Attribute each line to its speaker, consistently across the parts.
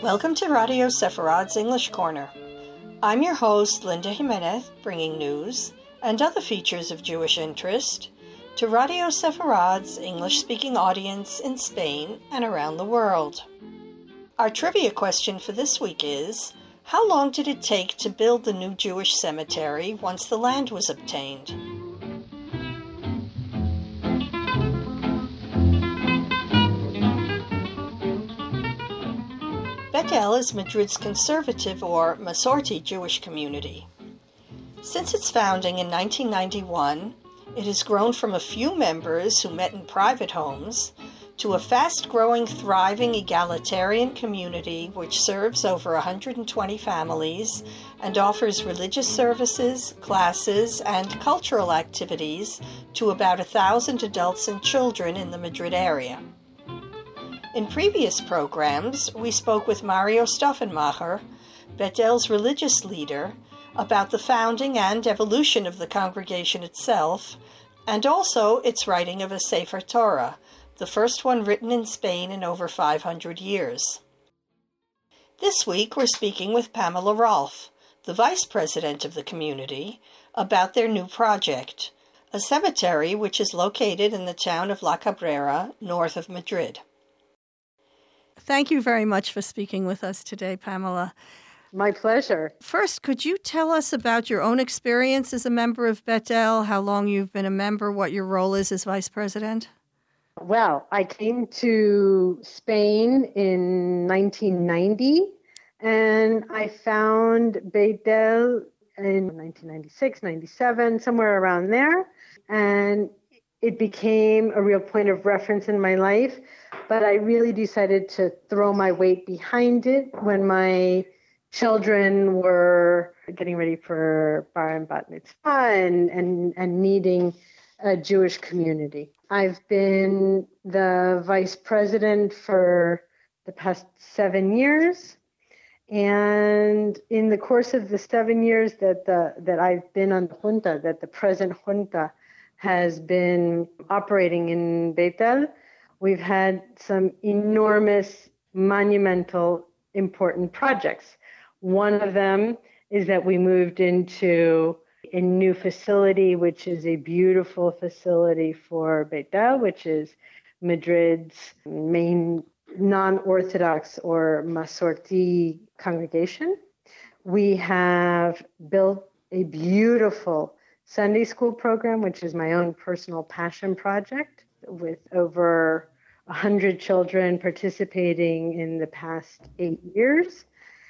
Speaker 1: Welcome to Radio Sepharad's English Corner. I'm your host, Linda Jimenez, bringing news and other features of Jewish interest to Radio Sepharad's English-speaking audience in Spain and around the world. Our trivia question for this week is, how long did it take to build the new Jewish cemetery once the land was obtained? Bet El is Madrid's conservative or Masorti Jewish community. Since its founding in 1991, it has grown from a few members who met in private homes to a fast-growing, thriving, egalitarian community which serves over 120 families and offers religious services, classes, and cultural activities to about 1,000 adults and children in the Madrid area. In previous programs, we spoke with Mario Stoffenmacher, Bet El's religious leader, about the founding and evolution of the congregation itself, and also its writing of a Sefer Torah, the first one written in Spain in over 500 years. This week, we're speaking with Pamela Rolfe, the vice president of the community, about their new project, a cemetery which is located in the town of La Cabrera, north of Madrid. Thank you very much for speaking with us today, Pamela.
Speaker 2: My pleasure.
Speaker 1: First, could you tell us about your own experience as a member of Bet El, how long you've been a member, what your role is as vice president?
Speaker 2: Well, I came to Spain in 1990, and I found Bet El in 1996, 97, somewhere around there, and it became a real point of reference in my life, but I really decided to throw my weight behind it when my children were getting ready for bar and bat mitzvah and needing a Jewish community. I've been the vice president for the past 7 years, and in the course of the 7 years that I've been on the junta, that the present junta has been operating in Bet El, we've had some enormous, monumental, important projects. One of them is that we moved into a new facility, which is a beautiful facility for Bet El, which is Madrid's main non-Orthodox or Masorti congregation. We have built a beautiful Sunday school program, which is my own personal passion project, with over 100 children participating in the past 8 years.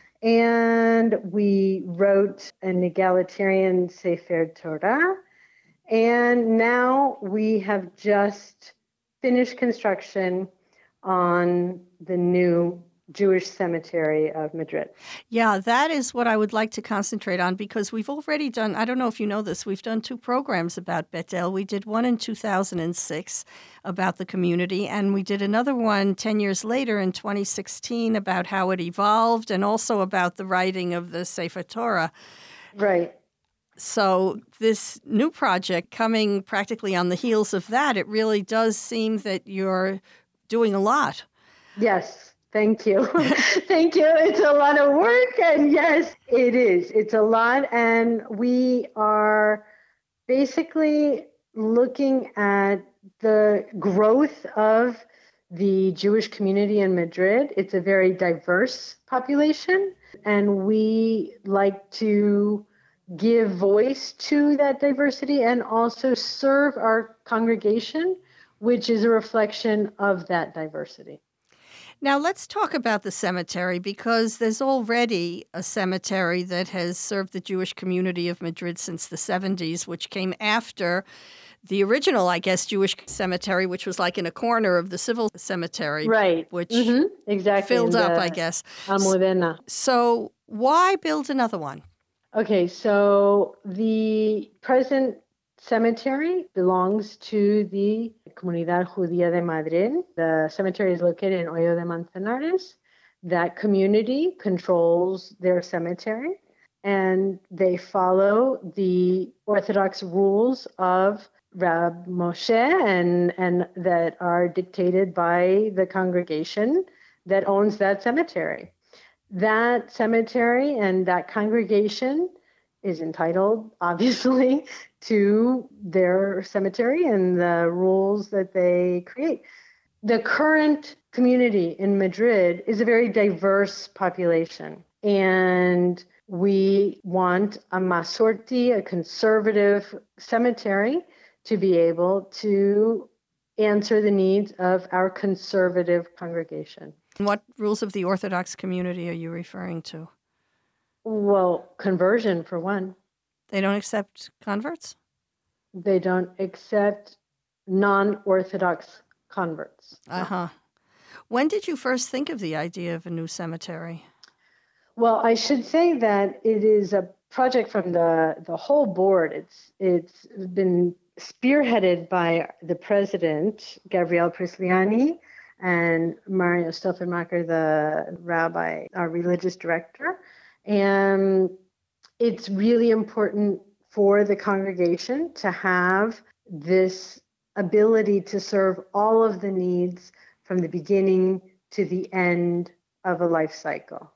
Speaker 2: And we wrote an egalitarian Sefer Torah. And now we have just finished construction on the new Jewish cemetery of Madrid.
Speaker 1: Yeah, that is what I would like to concentrate on because we've already done, I don't know if you know this, we've done 2 programs about Bet El. We did one in 2006 about the community, and we did another one 10 years later in 2016 about how it evolved and also about the writing of the Sefer Torah.
Speaker 2: Right.
Speaker 1: So this new project coming practically on the heels of that, it really does seem that you're doing a lot.
Speaker 2: Yes. Thank you. Thank you. It's a lot of work. And yes, it is. It's a lot. And we are basically looking at the growth of the Jewish community in Madrid. It's a very diverse population. And we like to give voice to that diversity and also serve our congregation, which is a reflection of that diversity.
Speaker 1: Now, let's talk about the cemetery because there's already a cemetery that has served the Jewish community of Madrid since the 70s, which came after the original, I guess, Jewish cemetery, which was like in a corner of the civil cemetery.
Speaker 2: Right.
Speaker 1: Which
Speaker 2: exactly.
Speaker 1: filled up, I guess.
Speaker 2: Almudena.
Speaker 1: So why build another one?
Speaker 2: Okay, so the present cemetery belongs to the Comunidad Judía de Madrid. The cemetery is located in Hoyo de Manzanares. That community controls their cemetery, and they follow the Orthodox rules of Rab Moshe and that are dictated by the congregation that owns that cemetery. That cemetery and that congregation is entitled, obviously, to their cemetery and the rules that they create. The current community in Madrid is a very diverse population, and we want a Masorti, a conservative cemetery, to be able to answer the needs of our conservative congregation.
Speaker 1: What rules of the Orthodox community are you referring to?
Speaker 2: Well, conversion for one.
Speaker 1: They don't accept converts?
Speaker 2: They don't accept non-Orthodox converts.
Speaker 1: Uh-huh. When did you first think of the idea of a new cemetery?
Speaker 2: Well, I should say that it is a project from the whole board. It's been spearheaded by the president, Gabriel Prisliani, and Mario Stoltenmacher, the rabbi, our religious director. And it's really important for the congregation to have this ability to serve all of the needs from the beginning to the end of a life cycle.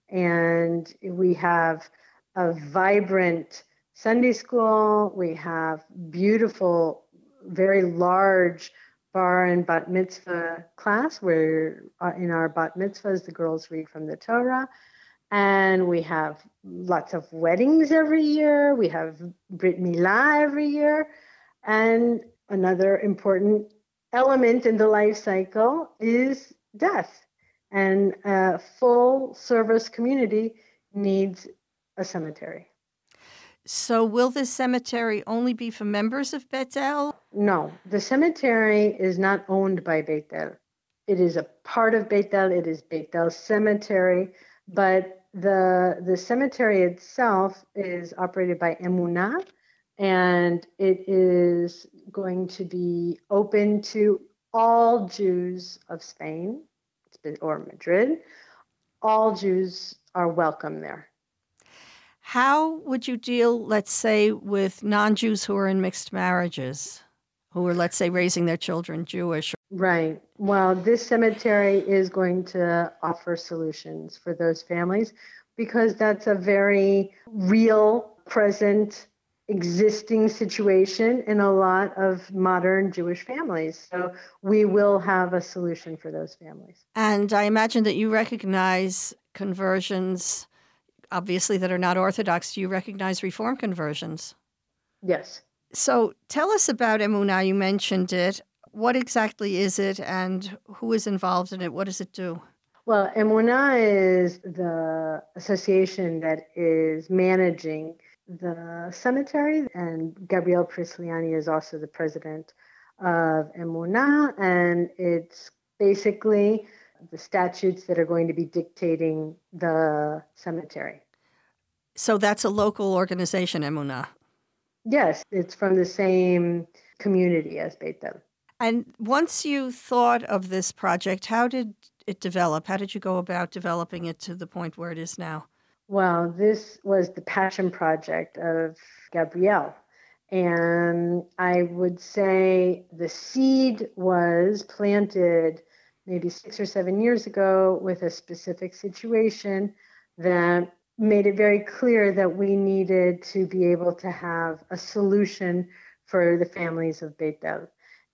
Speaker 2: And we have a vibrant Sunday school. We have beautiful, very large bar and bat mitzvah class where in our bat mitzvahs, the girls read from the Torah. And we have lots of weddings every year. We have Brit Milah every year. And another important element in the life cycle is death. And a full service community needs a cemetery.
Speaker 1: So will this cemetery only be for members of Beit El?
Speaker 2: No, the cemetery is not owned by Beit El. It is a part of Beit El. It is Beit El cemetery. But the cemetery itself is operated by Emunah, and it is going to be open to all Jews of Spain or Madrid. All Jews are welcome there.
Speaker 1: How would you deal, let's say, with non-Jews who are in mixed marriages, who are, let's say, raising their children Jewish?
Speaker 2: Right. Well, this cemetery is going to offer solutions for those families because that's a very real, present, existing situation in a lot of modern Jewish families. So we will have a solution for those families.
Speaker 1: And I imagine that you recognize conversions, obviously, that are not Orthodox. Do you recognize Reform conversions?
Speaker 2: Yes.
Speaker 1: So tell us about Emunah. You mentioned it. What exactly is it and who is involved in it? What does it do?
Speaker 2: Well, Emunah is the association that is managing the cemetery, and Gabriel Prisliani is also the president of Emunah, and it's basically the statutes that are going to be dictating the cemetery.
Speaker 1: So that's a local organization, Emunah?
Speaker 2: Yes, it's from the same community as Beit El.
Speaker 1: And once you thought of this project, how did it develop? How did you go about developing it to the point where it is now?
Speaker 2: Well, this was the passion project of Gabrielle. And I would say the seed was planted maybe 6 or 7 years ago with a specific situation that made it very clear that we needed to be able to have a solution for the families of Beit El.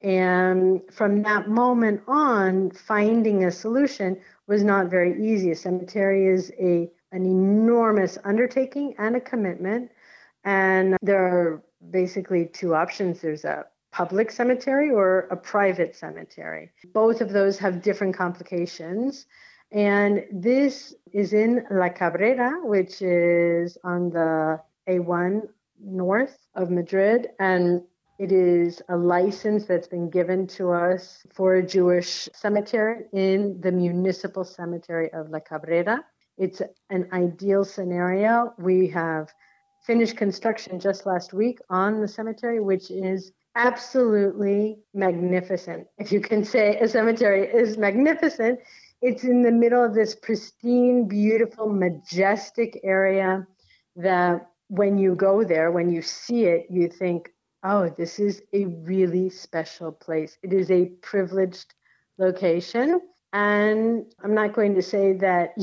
Speaker 2: And from that moment on, finding a solution was not very easy. A cemetery is an enormous undertaking and a commitment. And there are basically two options. There's a public cemetery or a private cemetery. Both of those have different complications. And this is in La Cabrera, which is on the A1 north of Madrid. And it is a license that's been given to us for a Jewish cemetery in the municipal cemetery of La Cabrera. It's an ideal scenario. We have finished construction just last week on the cemetery, which is absolutely magnificent. If you can say a cemetery is magnificent, it's in the middle of this pristine, beautiful, majestic area that when you go there, when you see it, you think, oh, this is a really special place. It is a privileged location. And I'm not going to say that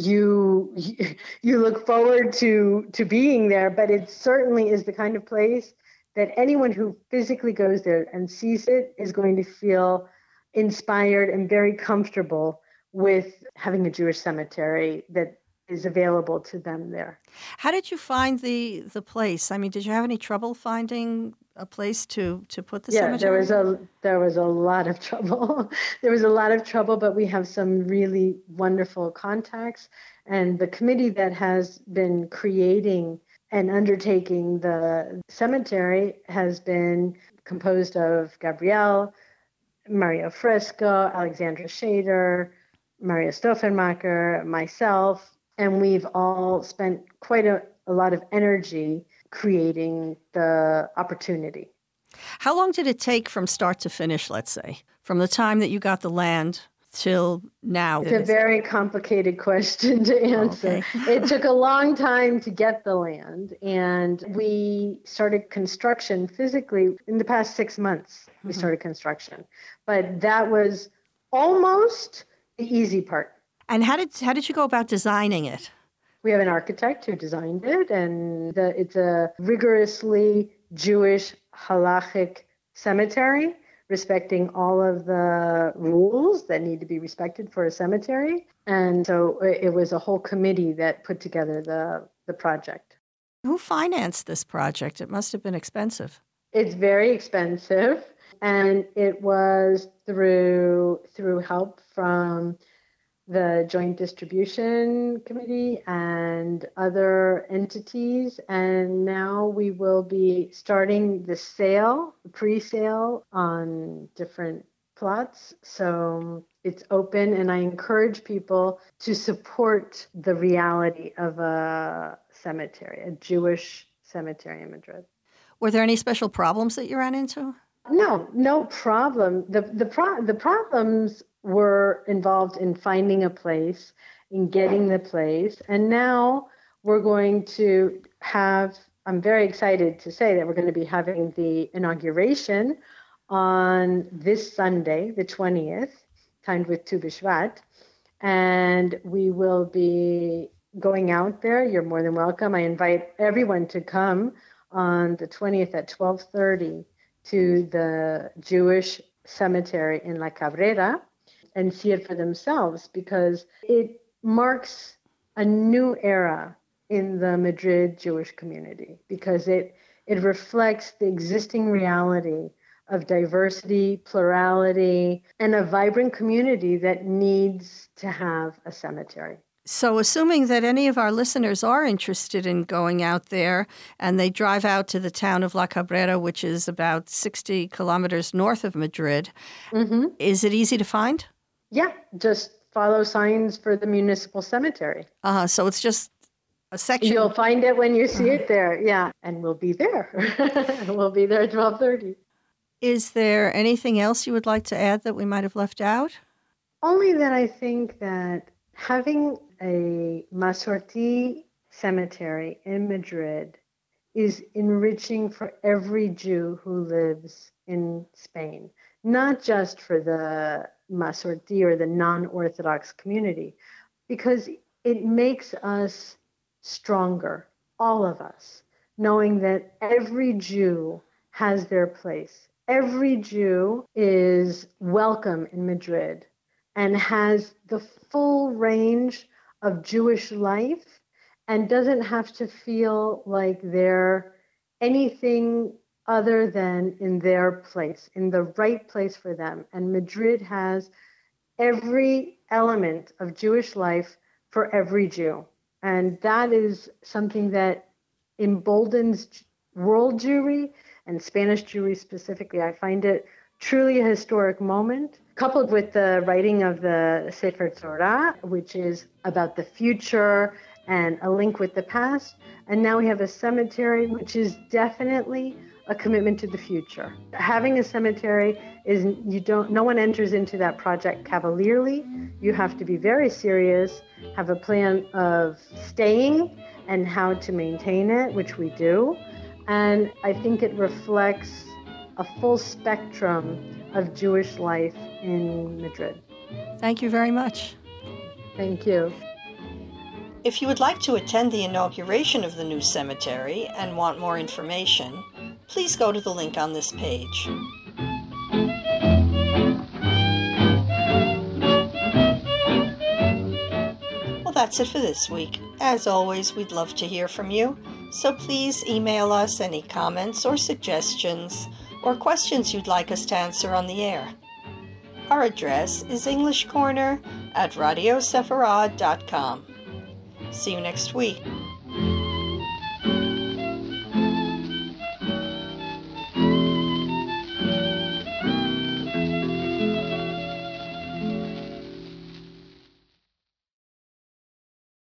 Speaker 2: you look forward to being there, but it certainly is the kind of place that anyone who physically goes there and sees it is going to feel inspired and very comfortable with having a Jewish cemetery that is available to them there.
Speaker 1: How did you find the place? I mean, did you have any trouble finding a place to put the cemetery?
Speaker 2: There was a lot of trouble. There was a lot of trouble, but we have some really wonderful contacts. And the committee that has been creating and undertaking the cemetery has been composed of Gabrielle, Mario Fresco, Alexandra Shader, Maria Stoffenmacher, myself, and we've all spent quite a lot of energy creating the opportunity.
Speaker 1: How long did it take from start to finish, let's say, from the time that you got the land till now?
Speaker 2: It's a very complicated question to answer. Okay. It took a long time to get the land, and we started construction physically in the past 6 months. We started construction, but that was almost the easy part.
Speaker 1: And how did you go about designing it?
Speaker 2: We have an architect who designed it, and it's a rigorously Jewish halachic cemetery, respecting all of the rules that need to be respected for a cemetery. And so it was a whole committee that put together the project.
Speaker 1: Who financed this project? It must have been expensive.
Speaker 2: It's very expensive, and it was through help from the Joint Distribution Committee and other entities. And now we will be starting the pre-sale on different plots. So it's open, and I encourage people to support the reality of a cemetery, a Jewish cemetery in Madrid.
Speaker 1: Were there any special problems that you ran into?
Speaker 2: No problem. The problems were involved in finding a place, in getting the place. And now we're going to I'm very excited to say that we're going to be having the inauguration on this Sunday, the 20th, timed with Tu B'Shvat. And we will be going out there. You're more than welcome. I invite everyone to come on the 20th at 12:30 to the Jewish cemetery in La Cabrera and see it for themselves, because it marks a new era in the Madrid Jewish community, because it reflects the existing reality of diversity, plurality, and a vibrant community that needs to have a cemetery.
Speaker 1: So assuming that any of our listeners are interested in going out there and they drive out to the town of La Cabrera, which is about 60 kilometers north of Madrid, is it easy to find?
Speaker 2: Yeah, just follow signs for the municipal cemetery.
Speaker 1: So it's just a section.
Speaker 2: You'll find it when you see it there, yeah, and we'll be there. We'll be there at 12:30.
Speaker 1: Is there anything else you would like to add that we might have left out?
Speaker 2: Only that I think that having a Masorti cemetery in Madrid is enriching for every Jew who lives in Spain, not just for the Masorti or the non-Orthodox community, because it makes us stronger, all of us, knowing that every Jew has their place. Every Jew is welcome in Madrid and has the full range of Jewish life and doesn't have to feel like they're anything other than in their place, in the right place for them. And Madrid has every element of Jewish life for every Jew. And that is something that emboldens world Jewry and Spanish Jewry specifically. I find it truly a historic moment, coupled with the writing of the Sefer Torah, which is about the future and a link with the past. And now we have a cemetery, which is definitely a commitment to the future. Having a cemetery is, no one enters into that project cavalierly. You have to be very serious, have a plan of staying and how to maintain it, which we do. And I think it reflects a full spectrum of Jewish life in Madrid.
Speaker 1: Thank you very much.
Speaker 2: Thank you.
Speaker 1: If you would like to attend the inauguration of the new cemetery and want more information, please go to the link on this page. Well, that's it for this week. As always, we'd love to hear from you, so please email us any comments or suggestions or questions you'd like us to answer on the air. Our address is englishcorner@radiosepharad.com. See you next week.